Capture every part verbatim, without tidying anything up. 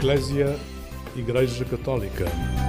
Eclésia, Igreja Católica.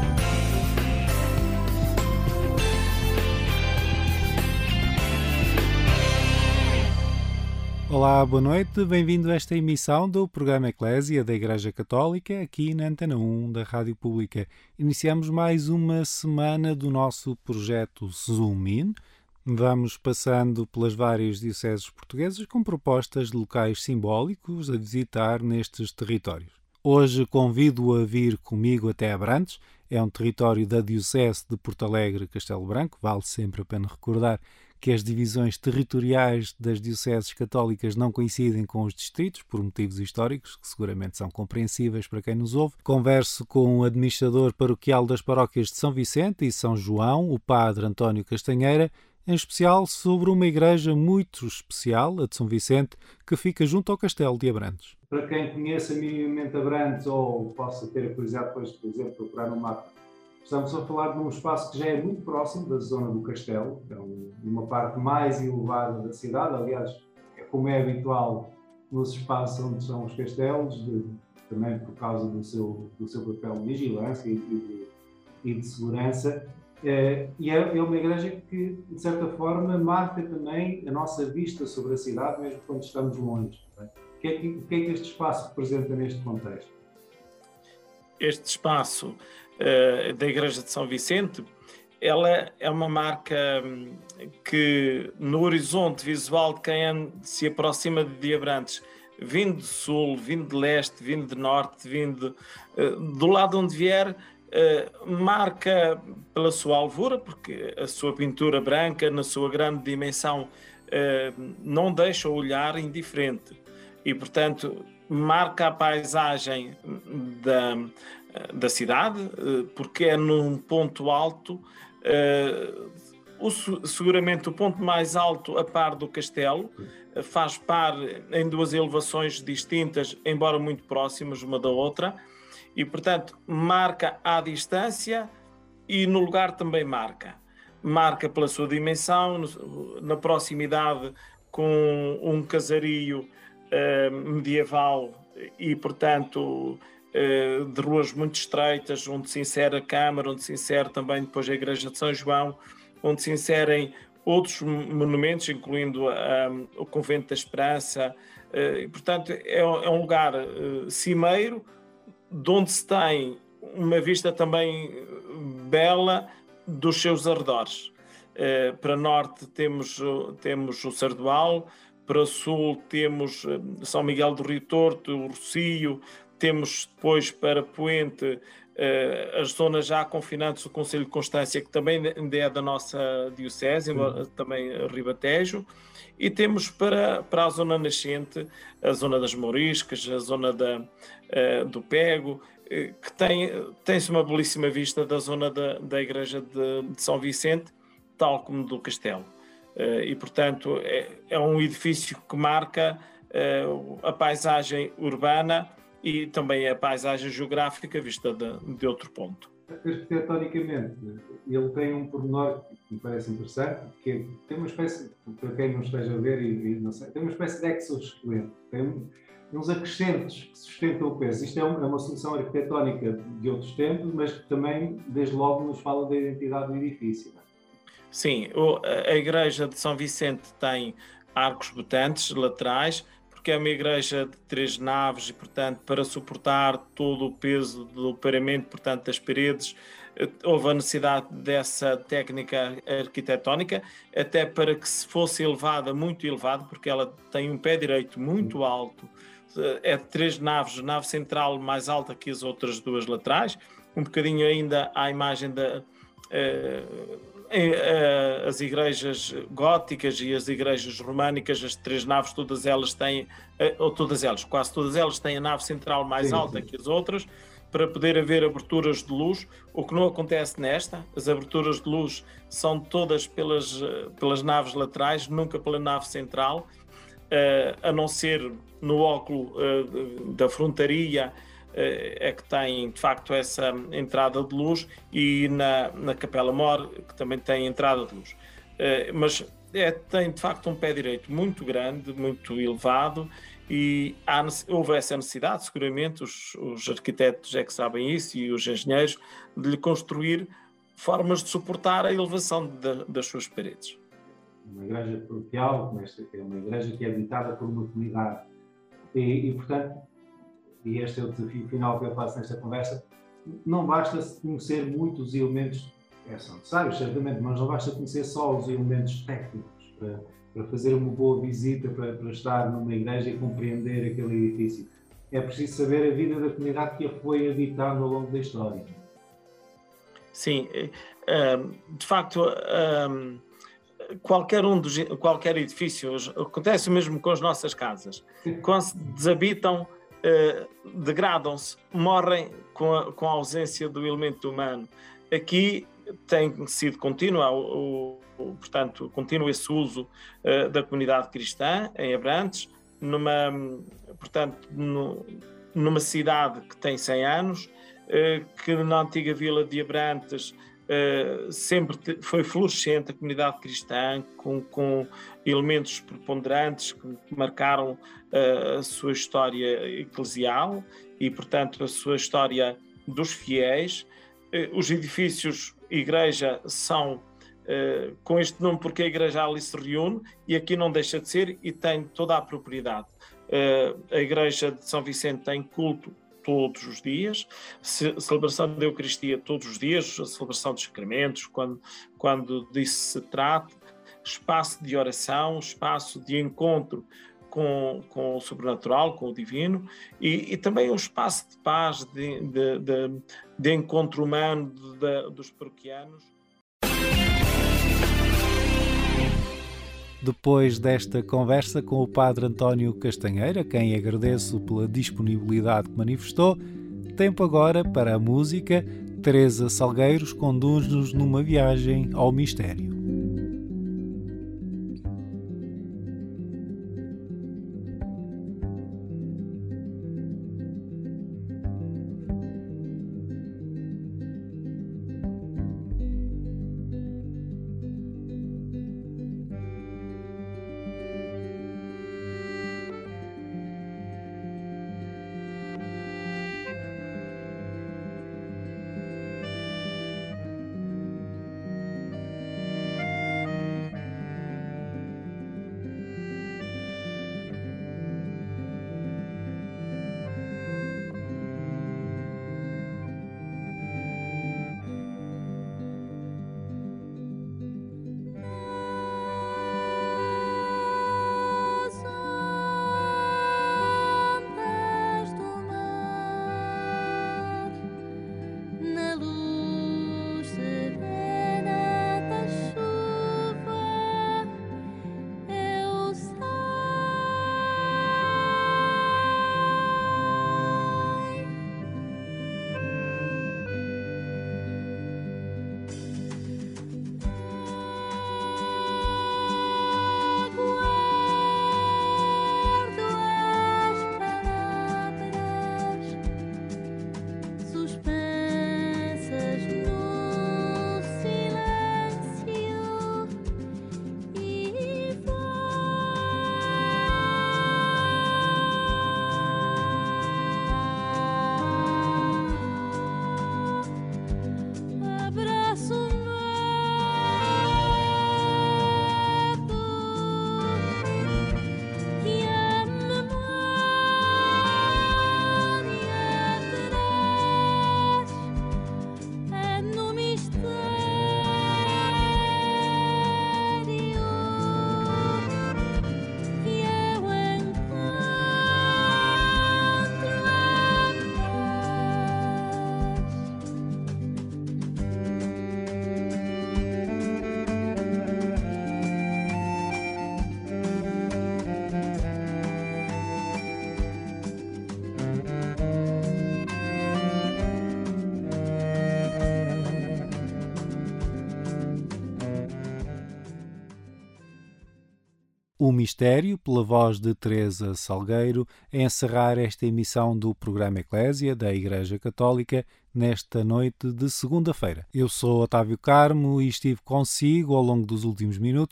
Olá, boa noite, bem-vindo a esta emissão do programa Eclésia da Igreja Católica, aqui na Antena um da Rádio Pública. Iniciamos mais uma semana do nosso projeto Zoom In. Vamos passando pelas várias dioceses portuguesas com propostas de locais simbólicos a visitar nestes territórios. Hoje convido-o a vir comigo até Abrantes. É um território da Diocese de Porto Alegre Castelo Branco. Vale sempre a pena recordar que as divisões territoriais das dioceses católicas não coincidem com os distritos, por motivos históricos, que seguramente são compreensíveis para quem nos ouve. Converso com o administrador paroquial das paróquias de São Vicente e São João, o padre António Castanheira, em especial sobre uma igreja muito especial, a de São Vicente, que fica junto ao Castelo de Abrantes. Para quem conheça minimamente Abrantes ou possa ter a curiosidade depois, por exemplo, procurar no mapa, estamos a falar de um espaço que já é muito próximo da zona do Castelo, é uma parte mais elevada da cidade, aliás, é como é habitual nos espaços onde estão os castelos, de, também por causa do seu, do seu papel de vigilância e de, e de segurança. É, e é, é uma igreja que, de certa forma, marca também a nossa vista sobre a cidade, mesmo quando estamos longe. Não é? O que é que, o que é que este espaço representa neste contexto? Este espaço uh, da Igreja de São Vicente, ela é uma marca um, que, no horizonte visual de quem se aproxima de Abrantes, vindo de sul, vindo de leste, vindo de norte, vindo uh, do lado onde vier, Uh, marca pela sua alvura, porque a sua pintura branca, na sua grande dimensão, uh, não deixa o olhar indiferente e, portanto, marca a paisagem da, da cidade, uh, porque é num ponto alto, uh, o, seguramente o ponto mais alto a par do castelo, uh, faz par em duas elevações distintas, embora muito próximas uma da outra. E, portanto, marca à distância e no lugar também marca. Marca pela sua dimensão, na proximidade com um casario uh, medieval e, portanto, uh, de ruas muito estreitas, onde se insere a Câmara, onde se insere também depois a Igreja de São João, onde se inserem outros monumentos, incluindo uh, o Convento da Esperança. Uh, e, portanto, é, é um lugar uh, cimeiro, de onde se tem uma vista também bela dos seus arredores. Uh, para norte temos, temos o Sardual, para sul temos São Miguel do Rio Torto, o Rocio, temos depois para Poente uh, as zonas já confinantes do Concelho de Constância, que também é da nossa diocese, uhum. também Ribatejo, e temos para, para a zona nascente, a zona das Mouriscas, a zona da, uh, do Pego, uh, que tem, tem-se uma belíssima vista da zona da, da Igreja de, de São Vicente, tal como do Castelo. Uh, e, portanto, é, é um edifício que marca uh, a paisagem urbana e também a paisagem geográfica vista de, de outro ponto. Arquitetonicamente, ele tem um pormenor que me parece interessante, que é, tem uma espécie, para quem não esteja a ver, e, e não sei, tem uma espécie de exoesqueleto, tem uns acrescentos que sustentam o peso. Isto é uma, é uma solução arquitetónica de outros tempos, mas que também, desde logo, nos fala da identidade do edifício. Não é? Sim, a Igreja de São Vicente tem arcos botantes laterais, porque é uma igreja de três naves e, portanto, para suportar todo o peso do paramento, portanto, das paredes, houve a necessidade dessa técnica arquitetónica, até para que se fosse elevada, muito elevada, porque ela tem um pé direito muito alto, é de três naves, nave central mais alta que as outras duas laterais, um bocadinho ainda à imagem da... Uh, as igrejas góticas e as igrejas românicas, as três naves, todas elas têm, ou todas elas, quase todas elas têm a nave central mais sim, alta sim. que as outras, para poder haver aberturas de luz, o que não acontece nesta. As aberturas de luz são todas pelas, pelas naves laterais, nunca pela nave central, a não ser no óculo da frontaria, é que tem de facto essa entrada de luz, e na, na Capela Mor, que também tem entrada de luz. Mas é, tem de facto um pé direito muito grande, muito elevado, E há, houve essa necessidade, seguramente, os, os arquitetos é que sabem isso e os engenheiros, de lhe construir formas de suportar a elevação de, das suas paredes. Uma igreja paroquial, como esta, que é uma igreja que é habitada por uma comunidade. E, e, portanto, e este é o desafio final que eu faço nesta conversa, não basta conhecer muitos elementos, é, são necessários, certamente, mas não basta conhecer só os elementos técnicos para, para fazer uma boa visita, para, para estar numa igreja e compreender aquele edifício. É preciso saber a vida da comunidade que a foi habitando ao longo da história. Sim, de facto, qualquer um dos, qualquer edifício, acontece o mesmo com as nossas casas, quando se desabitam, degradam-se, morrem com a, com a ausência do elemento humano. Aqui tem sido contínuo, o, o, portanto, contínuo esse uso da comunidade cristã em Abrantes, numa, portanto, no, numa cidade que tem cem anos, que na antiga vila de Abrantes Uh, sempre te, foi florescente a comunidade cristã, com, com elementos preponderantes que marcaram uh, a sua história eclesial e, portanto, a sua história dos fiéis. Uh, os edifícios igreja são uh, com este nome porque a igreja ali se reúne, e aqui não deixa de ser, e tem toda a propriedade. Uh, a igreja de São Vicente tem culto todos os dias, celebração da Eucaristia todos os dias, a celebração dos sacramentos, quando, quando disso se trata, espaço de oração, espaço de encontro com, com o sobrenatural, com o divino, e, e também um espaço de paz, de, de, de, de encontro humano de, de, dos paroquianos. Depois desta conversa com o Padre António Castanheira, a quem agradeço pela disponibilidade que manifestou, tempo agora para a música. Teresa Salgueiros conduz-nos numa viagem ao mistério. O Mistério, pela voz de Teresa Salgueiro, a encerrar esta emissão do programa Eclésia da Igreja Católica nesta noite de segunda-feira. Eu sou Otávio Carmo e estive consigo ao longo dos últimos minutos.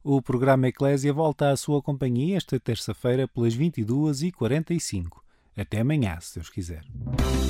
O programa Eclésia volta à sua companhia esta terça-feira pelas vinte e duas e quarenta e cinco. Até amanhã, se Deus quiser.